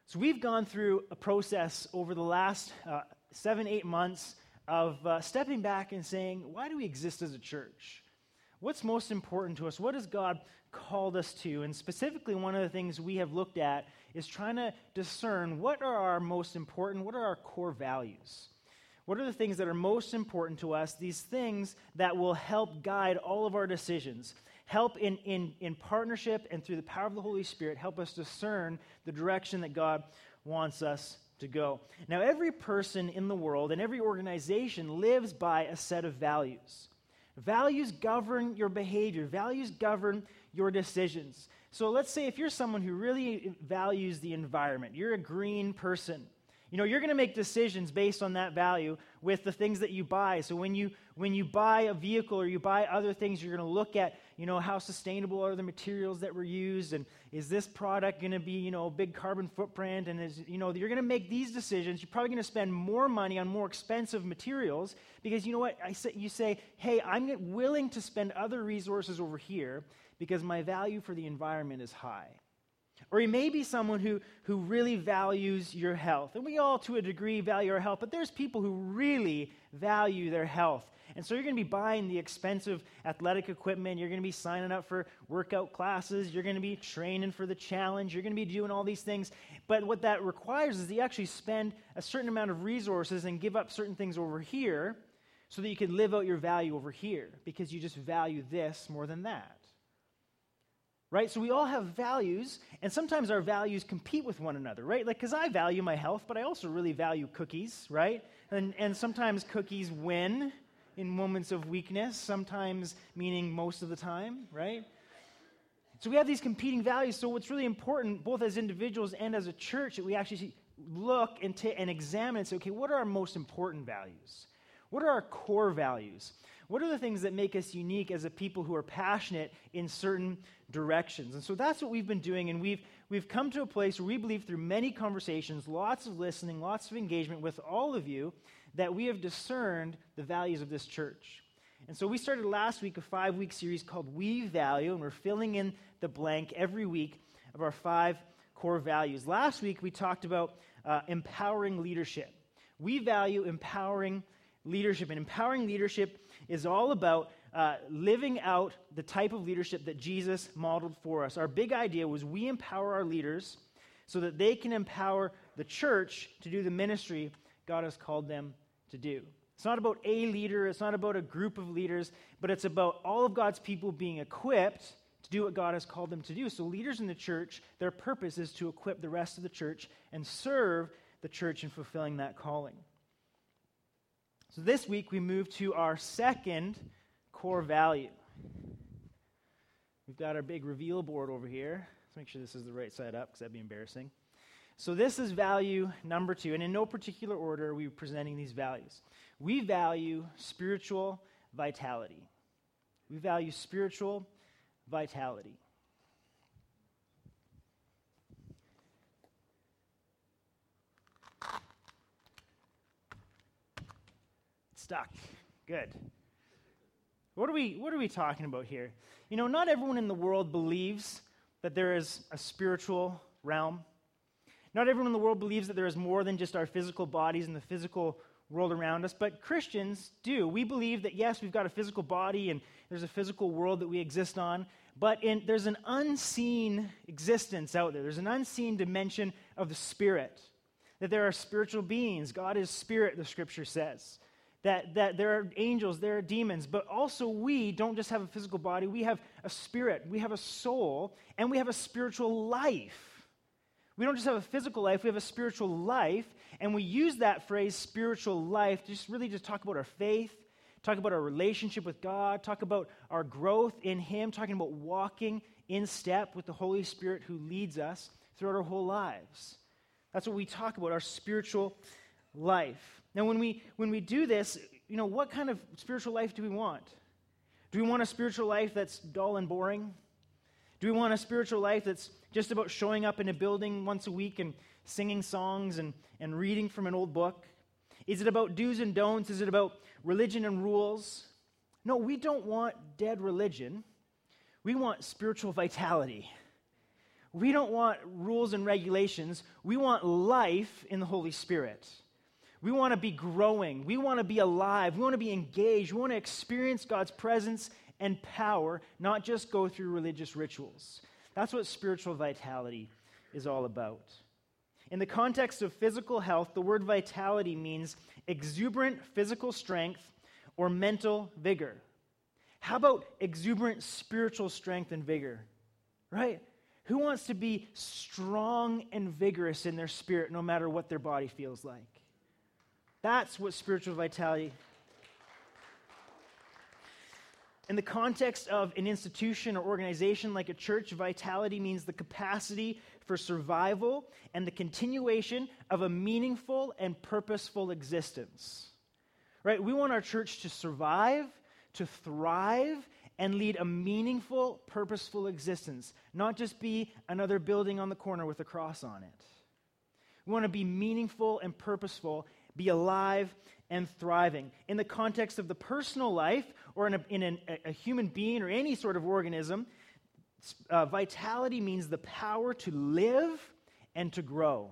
So we've gone through a process over the last 7-8 months of stepping back and saying, why do we exist as a church? What's most important to us? What has God called us to? And specifically, one of the things we have looked at is trying to discern what are our most important, what are our core values? What are the things that are most important to us? These things that will help guide all of our decisions, help in partnership and through the power of the Holy Spirit, help us discern the direction that God wants us to go. Now, every person in the world and every organization lives by a set of values. Values govern your behavior. Values govern your decisions. So let's say if you're someone who really values the environment, you're a green person, you're going to make decisions based on that value with the things that you buy. So when you buy a vehicle or you buy other things, you're going to look at, how sustainable are the materials that were used, and is this product going to be, a big carbon footprint, and you're going to make these decisions. You're probably going to spend more money on more expensive materials because you say, hey, I'm willing to spend other resources over here because my value for the environment is high. Or you may be someone who really values your health. And we all, to a degree, value our health, but there's people who really value their health. And so you're going to be buying the expensive athletic equipment. You're going to be signing up for workout classes. You're going to be training for the challenge. You're going to be doing all these things. But what that requires is that you actually spend a certain amount of resources and give up certain things over here so that you can live out your value over here because you just value this more than that. Right? So we all have values, and sometimes our values compete with one another, right? Like, because I value my health, but I also really value cookies, right? And sometimes cookies win in moments of weakness, sometimes meaning most of the time, right? So we have these competing values. So what's really important, both as individuals and as a church, that we actually look and examine and say, okay, what are our most important values? What are our core values? What are the things that make us unique as a people who are passionate in certain directions? And so that's what we've been doing, and we've come to a place where we believe through many conversations, lots of listening, lots of engagement with all of you, that we have discerned the values of this church. And so we started last week a 5-week series called We Value, and we're filling in the blank every week of our 5 core values. Last week we talked about empowering leadership. We value empowering leadership, and empowering leadership is all about living out the type of leadership that Jesus modeled for us. Our big idea was we empower our leaders so that they can empower the church to do the ministry God has called them to do. It's not about a leader, it's not about a group of leaders, but it's about all of God's people being equipped to do what God has called them to do. So leaders in the church, their purpose is to equip the rest of the church and serve the church in fulfilling that calling. So this week we move to our second core value. We've got our big reveal board over here. Let's make sure this is the right side up because that'd be embarrassing. So this is value number 2, and in no particular order are we presenting these values. We value spiritual vitality. We value spiritual vitality. Stuck. Good. What are we talking about here? Not everyone in the world believes that there is a spiritual realm. Not everyone in the world believes that there is more than just our physical bodies and the physical world around us, but Christians do. We believe that, yes, we've got a physical body and there's a physical world that we exist on, but there's an unseen existence out there. There's an unseen dimension of the Spirit, that there are spiritual beings. God is spirit, the Scripture says. That there are angels, there are demons, but also we don't just have a physical body, we have a spirit, we have a soul, and we have a spiritual life. We don't just have a physical life, we have a spiritual life, and we use that phrase, spiritual life, to just talk about our faith, talk about our relationship with God, talk about our growth in Him, talking about walking in step with the Holy Spirit who leads us throughout our whole lives. That's what we talk about, our spiritual life. Now, when we do this, what kind of spiritual life do we want? Do we want a spiritual life that's dull and boring? Do we want a spiritual life that's just about showing up in a building once a week and singing songs and reading from an old book? Is it about do's and don'ts? Is it about religion and rules? No, we don't want dead religion. We want spiritual vitality. We don't want rules and regulations. We want life in the Holy Spirit. We want to be growing. We want to be alive. We want to be engaged. We want to experience God's presence and power, not just go through religious rituals. That's what spiritual vitality is all about. In the context of physical health, the word vitality means exuberant physical strength or mental vigor. How about exuberant spiritual strength and vigor? Right? Who wants to be strong and vigorous in their spirit no matter what their body feels like? That's what spiritual vitality. In the context of an institution or organization like a church, vitality means the capacity for survival and the continuation of a meaningful and purposeful existence. Right? We want our church to survive, to thrive, and lead a meaningful, purposeful existence, not just be another building on the corner with a cross on it. We want to be meaningful and purposeful, be alive and thriving. In the context of the personal life or in a human being or any sort of organism, vitality means the power to live and to grow.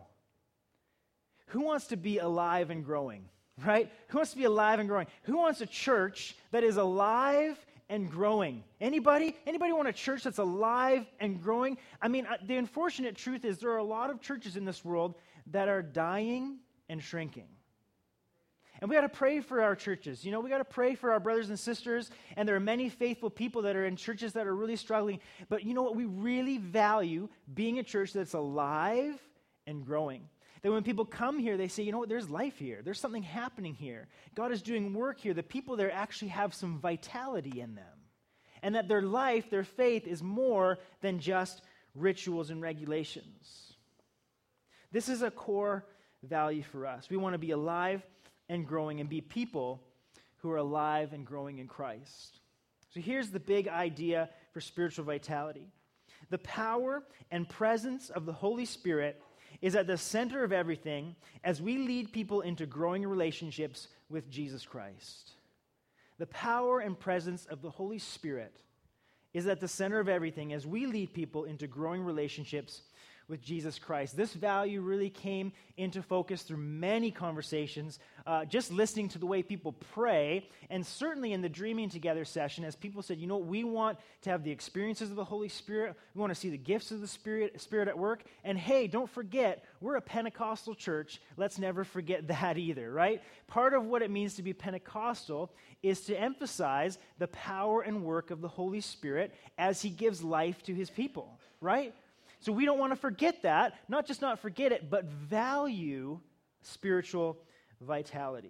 Who wants to be alive and growing, right? Who wants to be alive and growing? Who wants a church that is alive and growing? Anybody? Anybody want a church that's alive and growing? I mean, the unfortunate truth is there are a lot of churches in this world that are dying and shrinking. And we got to pray for our churches. We got to pray for our brothers and sisters. And there are many faithful people that are in churches that are really struggling. But you know what? We really value being a church that's alive and growing. That when people come here, they say, you know what? There's life here. There's something happening here. God is doing work here. The people there actually have some vitality in them. And that their life, their faith is more than just rituals and regulations. This is a core value for us. We want to be alive and growing and be people who are alive and growing in Christ. So here's the big idea for spiritual vitality. The power and presence of the Holy Spirit is at the center of everything as we lead people into growing relationships with Jesus Christ. The power and presence of the Holy Spirit is at the center of everything as we lead people into growing relationships with Jesus Christ. This value really came into focus through many conversations, just listening to the way people pray, and certainly in the Dreaming Together session, as people said, you know, we want to have the experiences of the Holy Spirit, we want to see the gifts of the Spirit at work, and hey, don't forget, we're a Pentecostal church. Let's never forget that either, right? Part of what it means to be Pentecostal is to emphasize the power and work of the Holy Spirit as he gives life to his people, right? So we don't want to forget that, not just not forget it, but value spiritual vitality.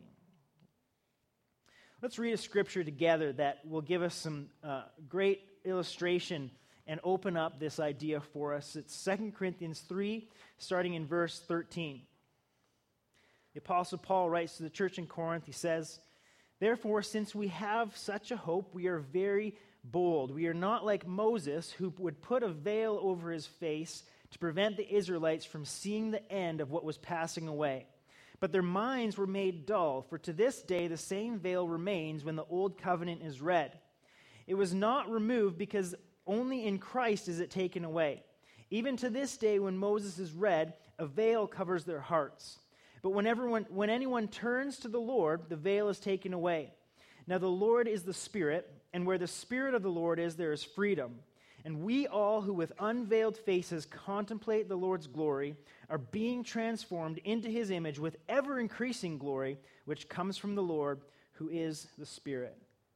Let's read a scripture together that will give us some great illustration and open up this idea for us. It's 2 Corinthians 3, starting in verse 13. The Apostle Paul writes to the church in Corinth, he says, "Therefore, since we have such a hope, we are very bold. We are not like Moses, who would put a veil over his face to prevent the Israelites from seeing the end of what was passing away. But their minds were made dull, for to this day the same veil remains when the old covenant is read. It was not removed because only in Christ is it taken away. Even to this day when Moses is read, a veil covers their hearts. But when anyone turns to the Lord, the veil is taken away. Now the Lord is the Spirit, and where the Spirit of the Lord is, there is freedom. And we all who with unveiled faces contemplate the Lord's glory are being transformed into his image with ever-increasing glory, which comes from the Lord, who is the Spirit."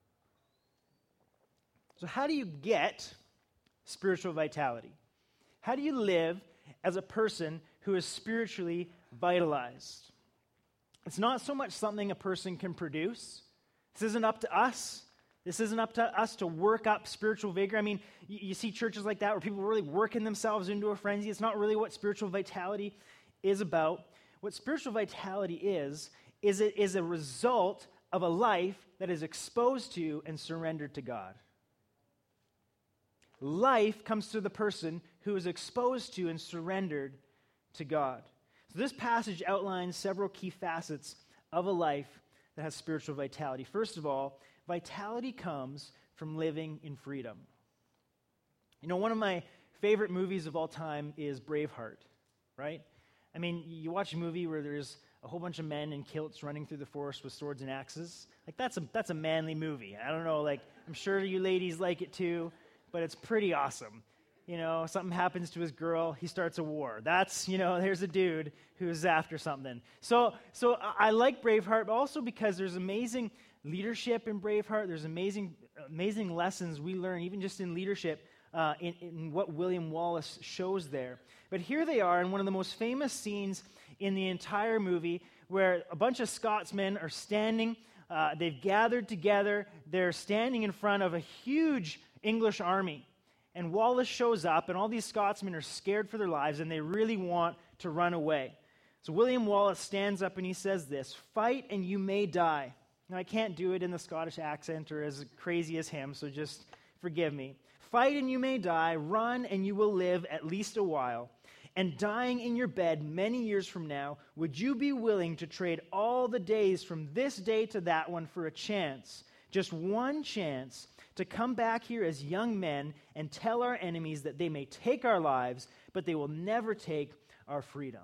So how do you get spiritual vitality? How do you live as a person who is spiritually vitalized? It's not so much something a person can produce. This isn't up to us. This isn't up to us to work up spiritual vigor. I mean, you see churches like that where people are really working themselves into a frenzy. It's not really what spiritual vitality is about. What spiritual vitality is it is a result of a life that is exposed to and surrendered to God. Life comes to the person who is exposed to and surrendered to God. So this passage outlines several key facets of a life that has spiritual vitality. First of all, vitality comes from living in freedom. You know, one of my favorite movies of all time is Braveheart, right? I mean, you watch a movie where there's a whole bunch of men in kilts running through the forest with swords and axes. Like, that's a manly movie. I don't know, like, I'm sure you ladies like it too, but it's pretty awesome. You know, something happens to his girl, he starts a war. That's, there's a dude who's after something. So I like Braveheart, but also because there's amazing leadership in Braveheart. There's amazing lessons we learn, even just in leadership, in what William Wallace shows there. But here they are in one of the most famous scenes in the entire movie, where a bunch of Scotsmen are standing. They've gathered together. They're standing in front of a huge English army. And Wallace shows up, and all these Scotsmen are scared for their lives, and they really want to run away. So William Wallace stands up and he says this, "Fight and you may die." Now, I can't do it in the Scottish accent or as crazy as him, so just forgive me. "Fight and you may die, run and you will live at least a while. And dying in your bed many years from now, would you be willing to trade all the days from this day to that one for a chance, just one chance, to come back here as young men and tell our enemies that they may take our lives, but they will never take our freedom?"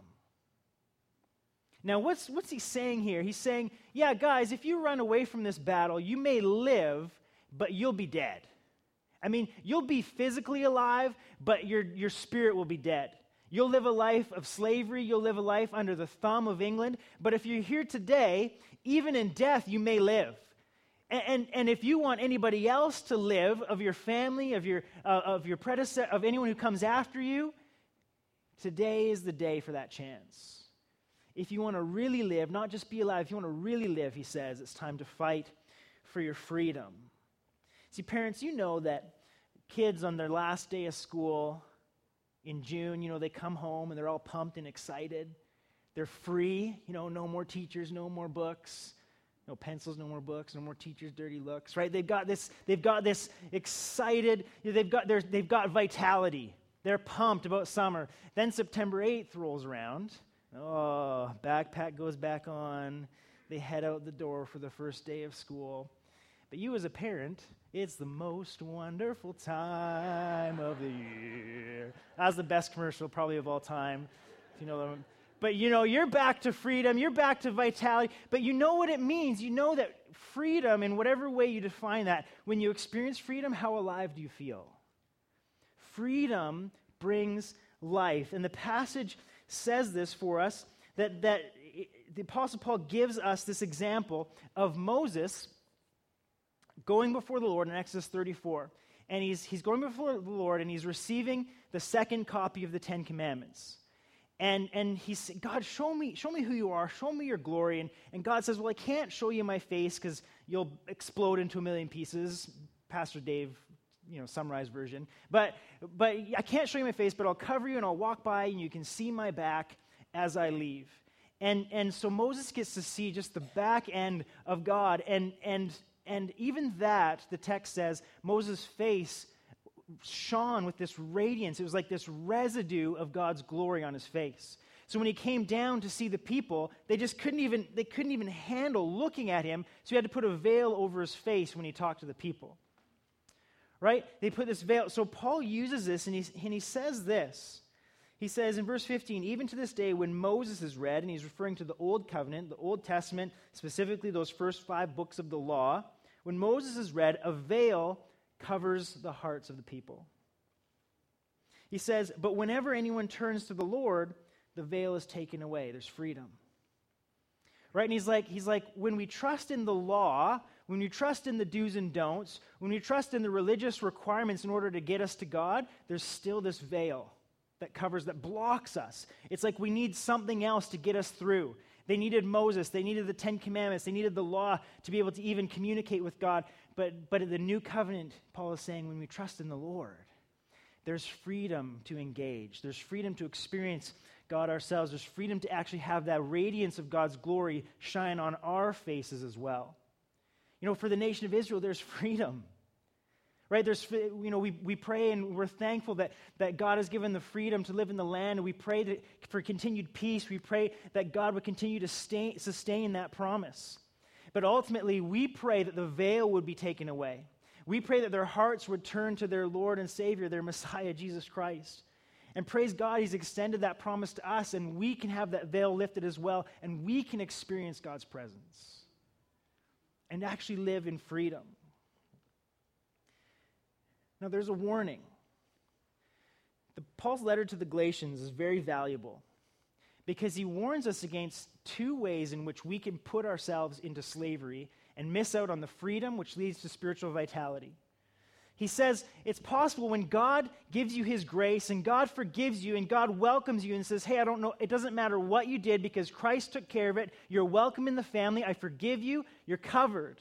Now, what's he saying here? He's saying, yeah, guys, if you run away from this battle, you may live, but you'll be dead. I mean, you'll be physically alive, but your spirit will be dead. You'll live a life of slavery. You'll live a life under the thumb of England. But if you're here today, even in death, you may live. And if you want anybody else to live, of your family, of your predecessor, of anyone who comes after you, today is the day for that chance. If you want to really live, not just be alive, if you want to really live, he says, it's time to fight for your freedom. See, parents, you know that kids on their last day of school in June, they come home and they're all pumped and excited. They're free, no more teachers, no more books. No pencils, no more books, no more teachers' dirty looks, right? They've got this excited, they've got vitality. They're pumped about summer. Then September 8th rolls around. Oh, backpack goes back on. They head out the door for the first day of school. But you as a parent, it's the most wonderful time of the year. That's the best commercial probably of all time, if you know what I'm. But you're back to freedom, you're back to vitality, but you know what it means. You know that freedom, in whatever way you define that, when you experience freedom, how alive do you feel? Freedom brings life. And the passage says this for us, that the Apostle Paul gives us this example of Moses going before the Lord in Exodus 34. And he's going before the Lord, and he's receiving the second copy of the Ten Commandments. And he said, God, show me who you are, show me your glory. And God says, well, I can't show you my face because you'll explode into a million pieces. Pastor Dave, summarized version. But I can't show you my face, but I'll cover you and I'll walk by and you can see my back as I leave. And so Moses gets to see just the back end of God. And even that, the text says, Moses' face shone with this radiance. It was like this residue of God's glory on his face. So when he came down to see the people, they couldn't even handle looking at him, so he had to put a veil over his face when he talked to the people. Right? They put this veil. So Paul uses this, and he says this. He says in verse 15, even to this day when Moses is read, and he's referring to the Old Covenant, the Old Testament, specifically those first 5 books of the law, when Moses is read, a veil covers the hearts of the people. He says, but whenever anyone turns to the Lord, the veil is taken away. There's freedom. Right? And he's like, when we trust in the law, when we trust in the do's and don'ts, when we trust in the religious requirements in order to get us to God, there's still this veil that blocks us. It's like we need something else to get us through. They needed Moses. They needed the Ten Commandments. They needed the law to be able to even communicate with God. But in the new covenant, Paul is saying, when we trust in the Lord, there's freedom to engage. There's freedom to experience God ourselves. There's freedom to actually have that radiance of God's glory shine on our faces as well. For the nation of Israel, there's freedom. Right? We pray and we're thankful that God has given the freedom to live in the land. And we pray for continued peace. We pray that God would continue to sustain that promise. But ultimately, we pray that the veil would be taken away. We pray that their hearts would turn to their Lord and Savior, their Messiah, Jesus Christ. And praise God, He's extended that promise to us, and we can have that veil lifted as well, and we can experience God's presence and actually live in freedom. Now, there's a warning. Paul's letter to the Galatians is very valuable because he warns us against two ways in which we can put ourselves into slavery and miss out on the freedom which leads to spiritual vitality. He says it's possible when God gives you His grace and God forgives you and God welcomes you and says, hey, I don't know, it doesn't matter what you did because Christ took care of it. You're welcome in the family. I forgive you. You're covered.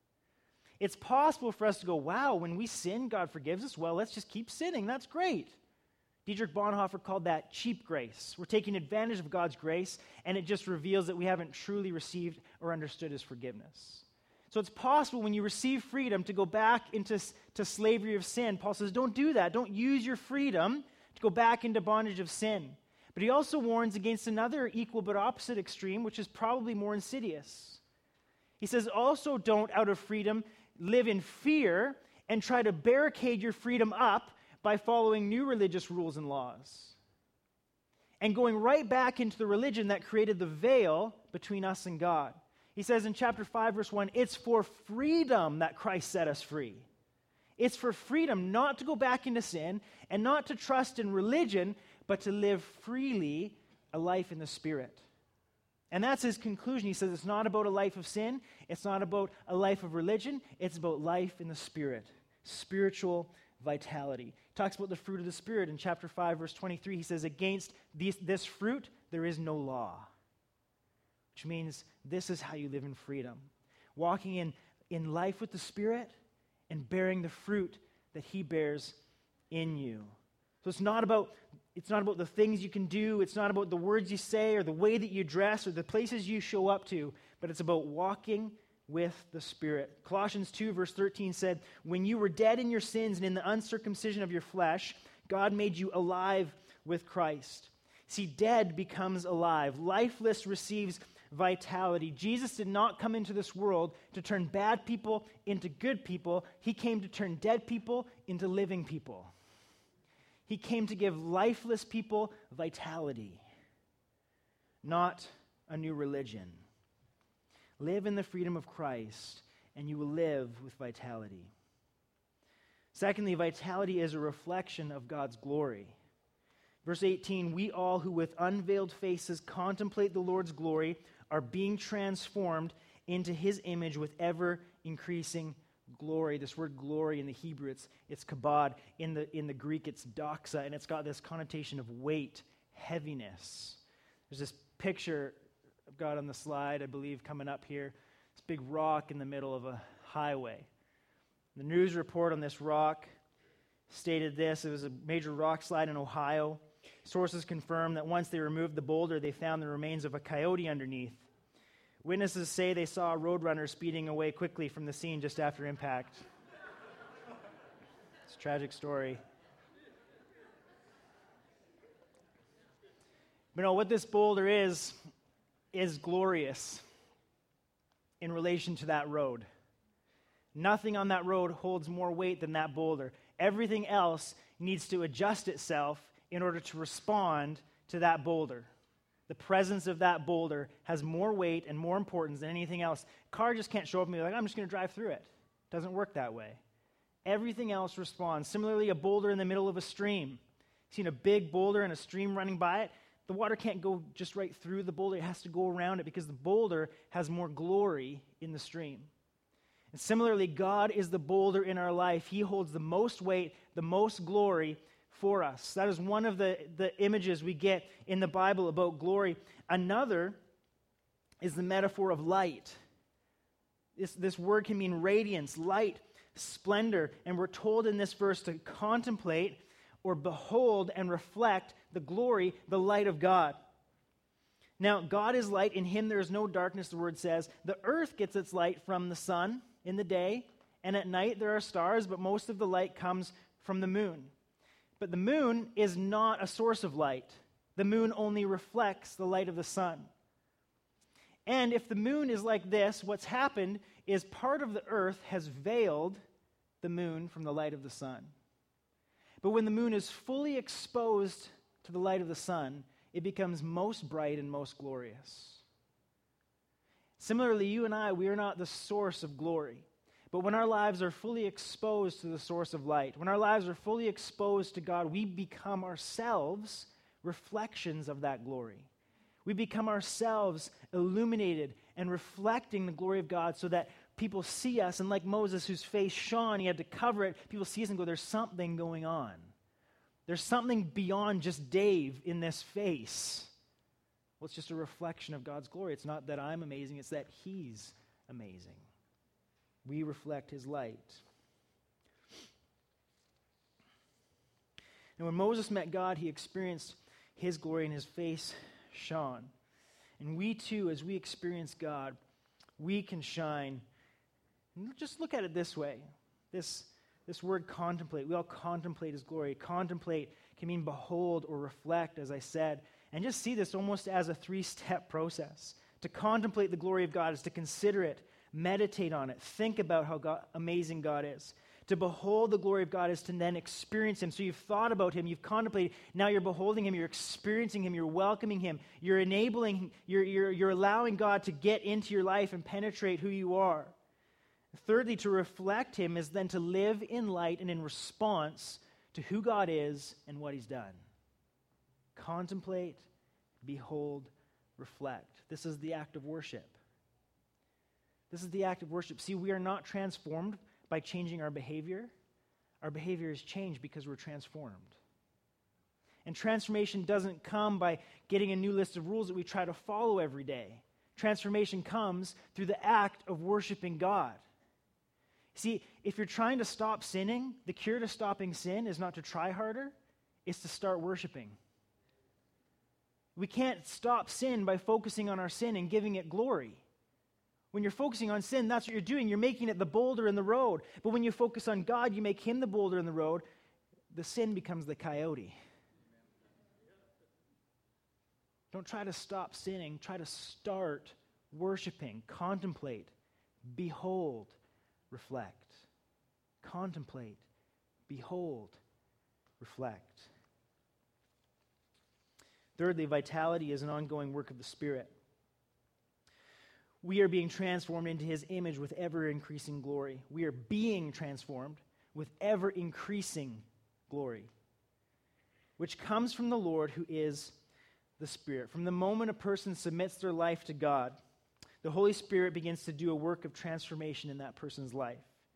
It's possible for us to go, wow, when we sin, God forgives us. Well, let's just keep sinning. That's great. Dietrich Bonhoeffer called that cheap grace. We're taking advantage of God's grace, and it just reveals that we haven't truly received or understood His forgiveness. So it's possible when you receive freedom to go back into slavery of sin. Paul says, don't do that. Don't use your freedom to go back into bondage of sin. But he also warns against another equal but opposite extreme, which is probably more insidious. He says, also don't, out of freedom, live in fear and try to barricade your freedom up by following new religious rules and laws and going right back into the religion that created the veil between us and God. He says in chapter 5, verse 1, it's for freedom that Christ set us free. It's for freedom not to go back into sin and not to trust in religion, but to live freely a life in the Spirit. And that's his conclusion. He says it's not about a life of sin. It's not about a life of religion. It's about life in the Spirit, spiritual vitality. He talks about the fruit of the Spirit in chapter 5, verse 23. He says, against this fruit, there is no law, which means this is how you live in freedom, walking in life with the Spirit and bearing the fruit that He bears in you. So it's not about the things you can do. It's not about the words you say or the way that you dress or the places you show up to, but it's about walking with the Spirit. Colossians 2, verse 13 said, when you were dead in your sins and in the uncircumcision of your flesh, God made you alive with Christ. See, dead becomes alive. Lifeless receives vitality. Jesus did not come into this world to turn bad people into good people. He came to turn dead people into living people. He came to give lifeless people vitality, not a new religion. Live in the freedom of Christ, and you will live with vitality. Secondly, vitality is a reflection of God's glory. Verse 18, we all who with unveiled faces contemplate the Lord's glory are being transformed into His image with ever-increasing glory. This word glory in the Hebrew, it's kabod. In the Greek, it's doxa, and it's got this connotation of weight, heaviness. There's this picture I've got on the slide, I believe, coming up here. This big rock in the middle of a highway. The news report on this rock stated this. It was a major rock slide in Ohio. Sources confirm that once they removed the boulder, they found the remains of a coyote underneath. Witnesses say they saw a roadrunner speeding away quickly from the scene just after impact. It's a tragic story. But what this boulder is glorious in relation to that road. Nothing on that road holds more weight than that boulder. Everything else needs to adjust itself in order to respond to that boulder. The presence of that boulder has more weight and more importance than anything else. A car just can't show up and be like, I'm just going to drive through it. It doesn't work that way. Everything else responds. Similarly, a boulder in the middle of a stream. Seen a big boulder and a stream running by it? The water can't go just right through the boulder. It has to go around it because the boulder has more glory in the stream. And similarly, God is the boulder in our life. He holds the most weight, the most glory for us. That is one of the images we get in the Bible about glory. Another is the metaphor of light. This word can mean radiance, light, splendor. And we're told in this verse to contemplate or behold and reflect the glory, the light of God. Now, God is light. In Him there is no darkness, the word says. The earth gets its light from the sun in the day, and at night there are stars, but most of the light comes from the moon. But the moon is not a source of light. The moon only reflects the light of the sun. And if the moon is like this, what's happened is part of the earth has veiled the moon from the light of the sun. But when the moon is fully exposed to the light of the sun, it becomes most bright and most glorious. Similarly, you and I, we are not the source of glory. But when our lives are fully exposed to the source of light, when our lives are fully exposed to God, we become ourselves reflections of that glory. We become ourselves illuminated and reflecting the glory of God so that people see us, and like Moses, whose face shone, he had to cover it, people see us and go, there's something going on. There's something beyond just Dave in this face. Well, it's just a reflection of God's glory. It's not that I'm amazing, it's that he's amazing. We reflect his light. And when Moses met God, he experienced his glory and his face shone. And we too, as we experience God, we can shine. And just look at it this way. This word contemplate, we all contemplate his glory. Contemplate can mean behold or reflect, as I said. And just see this almost as a 3-step process. To contemplate the glory of God is to consider it, meditate on it, think about how amazing God is. To behold the glory of God is to then experience him. So you've thought about him, you've contemplated, now you're beholding him, you're experiencing him, you're welcoming him, you're enabling, you're allowing God to get into your life and penetrate who you are. Thirdly, to reflect him is then to live in light and in response to who God is and what he's done. Contemplate, behold, reflect. This is the act of worship. This is the act of worship. See, we are not transformed by changing our behavior. Our behavior is changed because we're transformed. And transformation doesn't come by getting a new list of rules that we try to follow every day. Transformation comes through the act of worshiping God. See, if you're trying to stop sinning, the cure to stopping sin is not to try harder, it's to start worshiping. We can't stop sin by focusing on our sin and giving it glory. When you're focusing on sin, that's what you're doing. You're making it the boulder in the road. But when you focus on God, you make him the boulder in the road, the sin becomes the coyote. Don't try to stop sinning. Try to start worshiping. Contemplate. Behold. Reflect. Contemplate. Behold. Reflect. Thirdly, vitality is an ongoing work of the Spirit. We are being transformed into his image with ever-increasing glory. We are being transformed with ever-increasing glory, which comes from the Lord who is the Spirit. From the moment a person submits their life to God, the Holy Spirit begins to do a work of transformation in that person's life.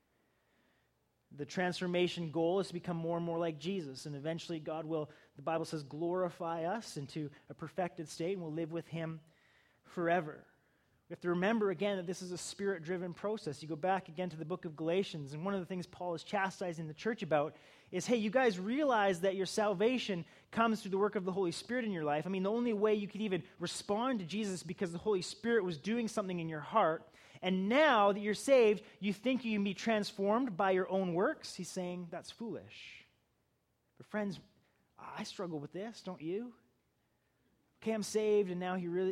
The transformation goal is to become more and more like Jesus, and eventually God will, the Bible says, glorify us into a perfected state, and we'll live with him forever. We have to remember again that this is a Spirit-driven process. You go back again to the book of Galatians, and one of the things Paul is chastising the church about is, hey, you guys realize that your salvation comes through the work of the Holy Spirit in your life. I mean, the only way you could even respond to Jesus is because the Holy Spirit was doing something in your heart. And now that you're saved, you think you can be transformed by your own works? He's saying that's foolish. But friends, I struggle with this, don't you? Okay, I'm saved, and now he really,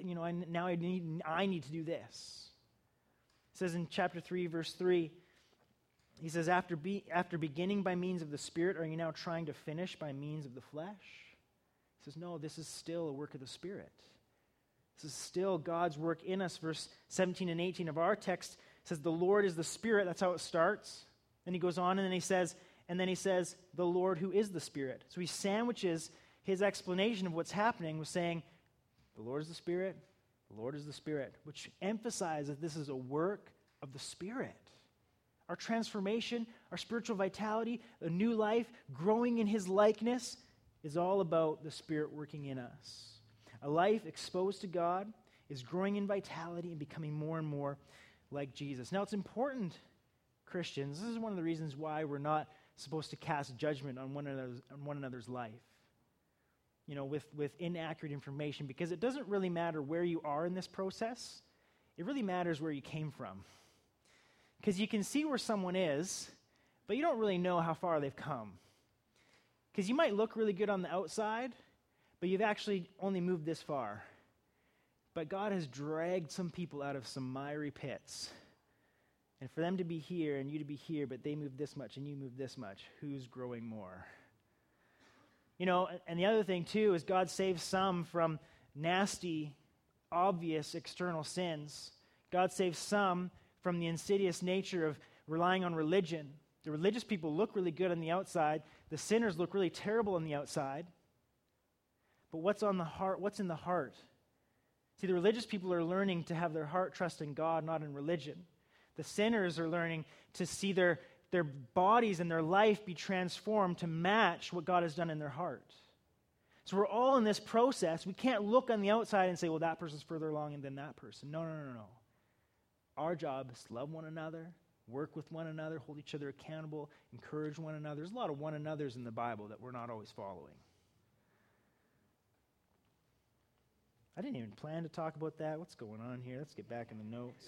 I need to do this. It says in chapter 3, verse 3, he says, after beginning by means of the Spirit, are you now trying to finish by means of the flesh? He says, no, this is still a work of the Spirit. This is still God's work in us. Verse 17 and 18 of our text says, the Lord is the Spirit. That's how it starts. Then he goes on, and then he says, the Lord who is the Spirit. So he sandwiches his explanation of what's happening with saying, the Lord is the Spirit, the Lord is the Spirit, which emphasizes that this is a work of the Spirit. Our transformation, our spiritual vitality, a new life, growing in his likeness is all about the Spirit working in us. A life exposed to God is growing in vitality and becoming more and more like Jesus. Now, it's important, Christians, this is one of the reasons why we're not supposed to cast judgment on one another's life. With inaccurate information, because it doesn't really matter where you are in this process. It really matters where you came from. Because you can see where someone is, but you don't really know how far they've come. Because you might look really good on the outside, but you've actually only moved this far. But God has dragged some people out of some miry pits, And for them to be here and you to be here, but they move this much and you move this much, who's growing more? You know, and the other thing too is God saves some from nasty, obvious external sins. God saves some from the insidious nature of relying on religion. The religious people look really good on the outside. The sinners look really terrible on the outside. But what's on the heart? What's in the heart? See, the religious people are learning to have their heart trust in God, not in religion. The sinners are learning to see their bodies and their life be transformed to match what God has done in their heart. So we're all in this process. We can't look on the outside and say, well, that person's further along than that person. No. Our job is to love one another, work with one another, hold each other accountable, encourage one another. There's a lot of one another's in the Bible that we're not always following. I didn't even plan to talk about that. What's going on here? Let's get back in the notes.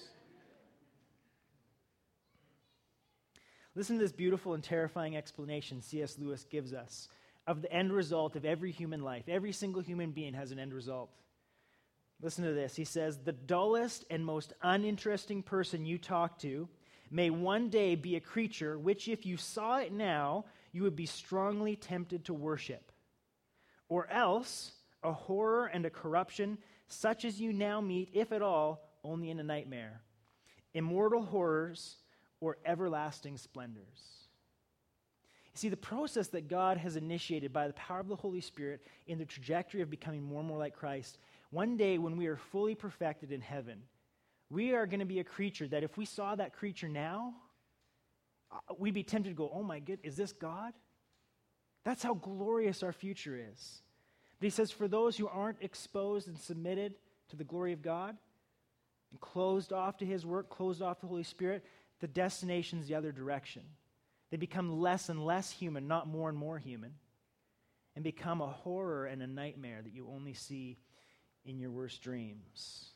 Listen to this beautiful and terrifying explanation C.S. Lewis gives us of the end result of every human life. Every single human being has an end result. Listen to this. He says, the dullest and most uninteresting person you talk to may one day be a creature which, if you saw it now, you would be strongly tempted to worship. Or else, a horror and a corruption such as you now meet, if at all, only in a nightmare. Immortal horrors or everlasting splendors. You see, the process that God has initiated by the power of the Holy Spirit in the trajectory of becoming more and more like Christ, one day when we are fully perfected in heaven, we are going to be a creature that if we saw that creature now, we'd be tempted to go, oh my goodness, is this God? That's how glorious our future is. But he says, for those who aren't exposed and submitted to the glory of God, and closed off to his work, closed off to the Holy Spirit, the destination's the other direction. They become less and less human, not more and more human, and become a horror and a nightmare that you only see in your worst dreams.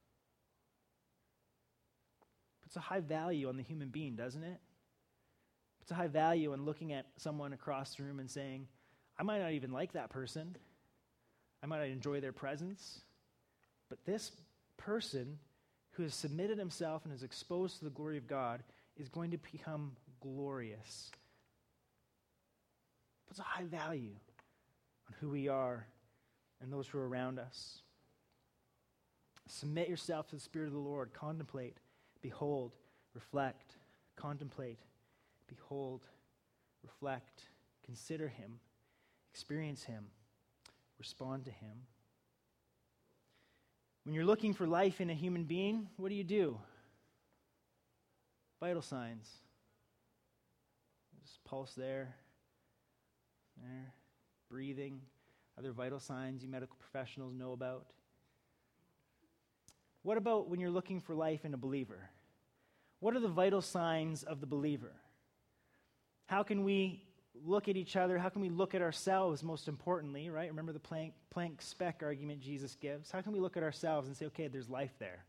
Puts a high value on the human being, doesn't it? Puts a high value on looking at someone across the room and saying, I might not even like that person. I might not enjoy their presence. But this person who has submitted himself and is exposed to the glory of God is going to become glorious. Puts a high value on who we are and those who are around us. Submit yourself to the Spirit of the Lord. Contemplate, behold, reflect. Contemplate, behold, reflect. Consider him, experience him, respond to him. When you're looking for life in a human being, what do? Vital signs. Just pulse there, breathing, other vital signs you medical professionals know about. What about when you're looking for life in a believer? What are the vital signs of the believer? How can we look at each other? How can we look at ourselves, most importantly, right? Remember the Planck speck argument Jesus gives? How can we look at ourselves and say, okay, there's life there?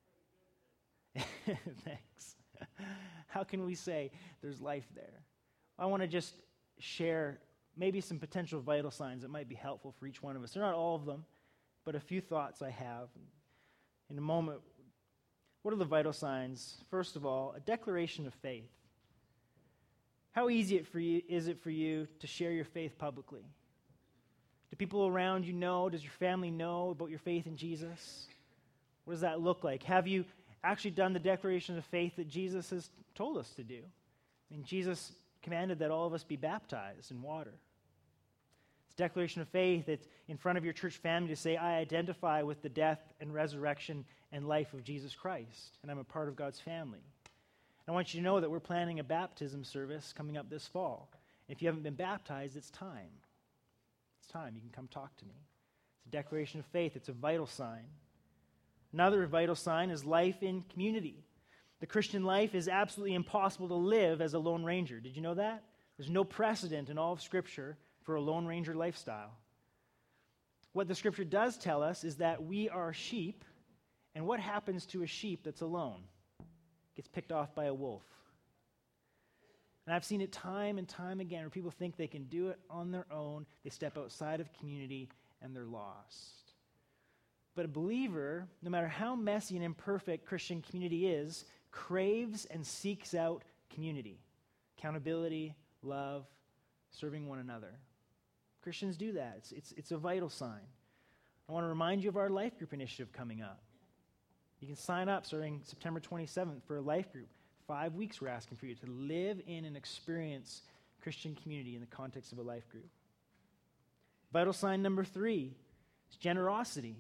Thanks. How can we say there's life there? I want to just share maybe some potential vital signs that might be helpful for each one of us. They're not all of them, but a few thoughts I have. In a moment, what are the vital signs? First of all, a declaration of faith. How easy is it for you to share your faith publicly? Do people around you know? Does your family know about your faith in Jesus? What does that look like? Have you actually done the declaration of faith that Jesus has told us to do? I mean, Jesus commanded that all of us be baptized in water. It's a declaration of faith. It's in front of your church family to say, I identify with the death and resurrection and life of Jesus Christ, and I'm a part of God's family. I want you to know that we're planning a baptism service coming up this fall. If you haven't been baptized, it's time. It's time. You can come talk to me. It's a declaration of faith. It's a vital sign. Another vital sign is life in community. The Christian life is absolutely impossible to live as a lone ranger. Did you know that? There's no precedent in all of Scripture for a lone ranger lifestyle. What the Scripture does tell us is that we are sheep, and what happens to a sheep that's alone? Gets picked off by a wolf. And I've seen it time and time again where people think they can do it on their own. They step outside of community and they're lost. But a believer, no matter how messy and imperfect Christian community is, craves and seeks out community, accountability, love, serving one another. Christians do that. It's a vital sign. I want to remind you of our life group initiative coming up. You can sign up starting September 27th for a life group. 5 weeks we're asking for you to live in and experience Christian community in the context of a life group. Vital sign number 3 is generosity.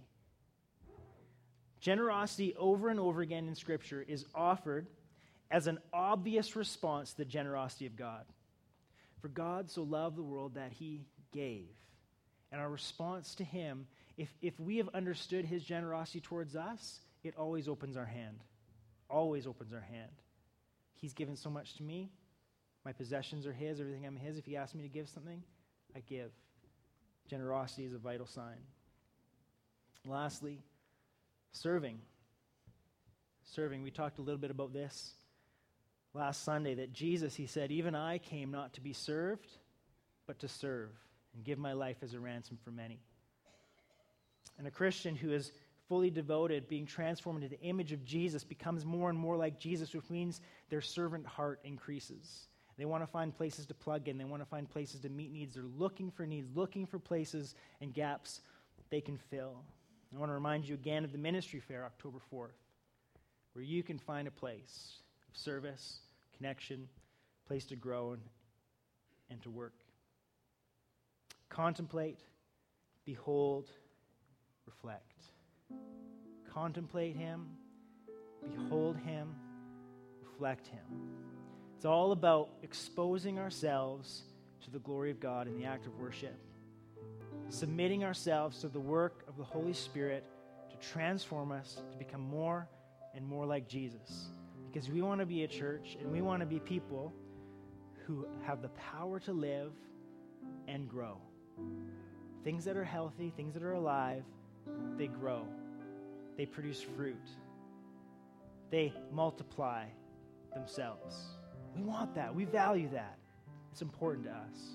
Generosity over and over again in Scripture is offered as an obvious response to the generosity of God. For God so loved the world that he gave. And our response to him, if we have understood his generosity towards us, it always opens our hand. Always opens our hand. He's given so much to me. My possessions are his. Everything I'm his. If he asks me to give something, I give. Generosity is a vital sign. Lastly, serving. Serving. We talked a little bit about this last Sunday, that Jesus, he said, even I came not to be served, but to serve and give my life as a ransom for many. And a Christian who is fully devoted, being transformed into the image of Jesus, becomes more and more like Jesus, which means their servant heart increases. They want to find places to plug in. They want to find places to meet needs. They're looking for needs, looking for places and gaps they can fill. I want to remind you again of the ministry fair, October 4th, where you can find a place of service, connection, place to grow and to work. Contemplate, behold, reflect. Contemplate him, behold him, reflect him. It's all about exposing ourselves to the glory of God in the act of worship, submitting ourselves to the work of the Holy Spirit to transform us to become more and more like Jesus. Because we want to be a church and we want to be people who have the power to live and grow. Things that are healthy, things that are alive, they grow. They produce fruit. They multiply themselves. We want that. We value that. It's important to us.